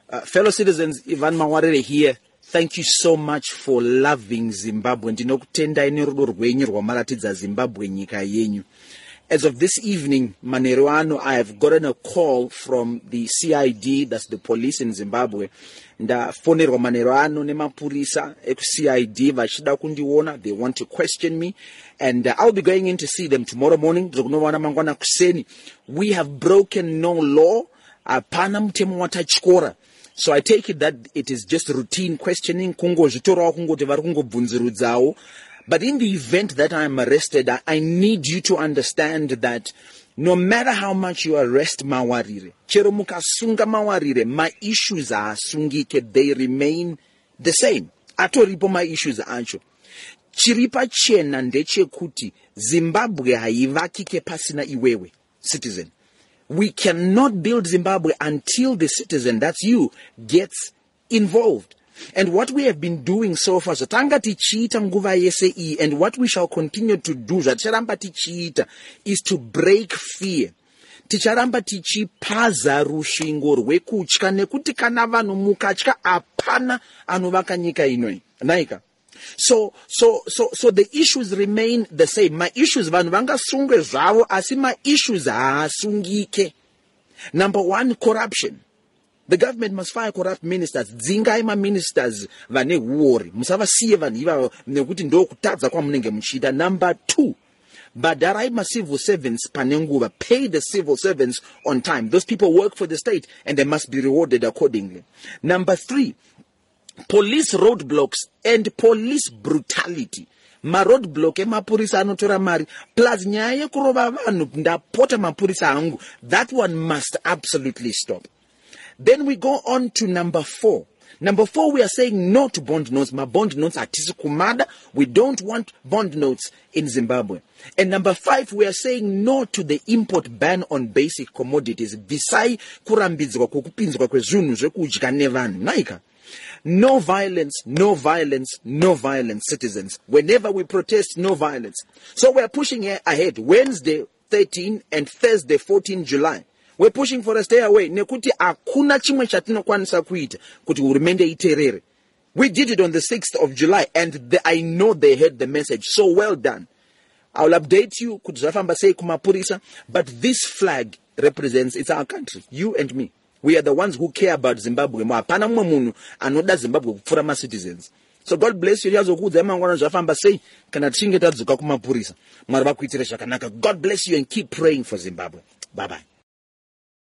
Fellow citizens, Ivan Mawarire here. Thank you so much for loving Zimbabwe. Ndinokutenda nerudo rwenyu rwamaratidza Zimbabwe nyika yenyu. As of this evening, manero ano, I have gotten a call from the CID, that's the police in Zimbabwe. Ndafonerwa manero ano nemapurisa eku-CID vachida kundiona. They want to question me, and I'll be going in to see them tomorrow morning. We have broken no law. Apana mtemo watachikora. So I take it that it is just routine questioning. But in the event that I am arrested, I need you to understand that no matter how much you arrest Mawarire, chero mukasunga Mawarire, my issues are sungike, they remain the same. Atoripo my issues ancho. Chiripa chena ndeche kuti Zimbabwe haivakike pasina iwewe, citizen. We cannot build Zimbabwe until the citizen, that's you, gets involved. And what we have been doing so far, and what we shall continue to do, is to break fear. Ticharamba tichipaza rushingo rwekutya nekuti kana vanhu mukatya apana anovaka nyika inoi. Naika. So the issues remain the same. My issues vanhu vangasungwe zvavo asi my issues haasungike. Number one, corruption. The government must fire corrupt ministers. Dzingai ma ministers vane huori. Musavasiye vanhu iva nekuti ndo kutadza kwamunenge muchida. Number two, badarai ma civil servants panenguva. Pay the civil servants on time. Those people work for the state and they must be rewarded accordingly. Number three, police roadblocks and police brutality. Ma roadblock mapurisa anotora mari plus nyaya kurova vanhu ndapota mapurisa angu. That one must absolutely stop. Then we go on to number four. Number four, we are saying no to bond notes. Ma bond notes are kumada. We don't want bond notes in Zimbabwe. And number five, we are saying no to the import ban on basic commodities. Visai kurambidzwa kukupinzwa kwezvunhu zvekudya nevanhu. Naika. No violence, no violence, no violence, citizens. Whenever we protest, no violence. So we are pushing ahead. Wednesday 13 and Thursday 14 July. We're pushing for a stay away. Nekuti akuna chimwe chatinokwanisa kuita kuti hurumende iterere. We did it on the 6th of July and I know they heard the message. So well done. I'll update you kuti zvafamba sei kumapurisa, but this flag represents, it's our country, you and me. We are the ones who care about Zimbabwe. Hapana mumwe munhu anoda Zimbabwe kupfura ma citizens. So God bless you. Yazokudza mangwana zvafamba sei kana tichinge tadzoka kumapurisa. Mwari vakuitire zvakanaka. God bless you and keep praying for Zimbabwe. Bye bye.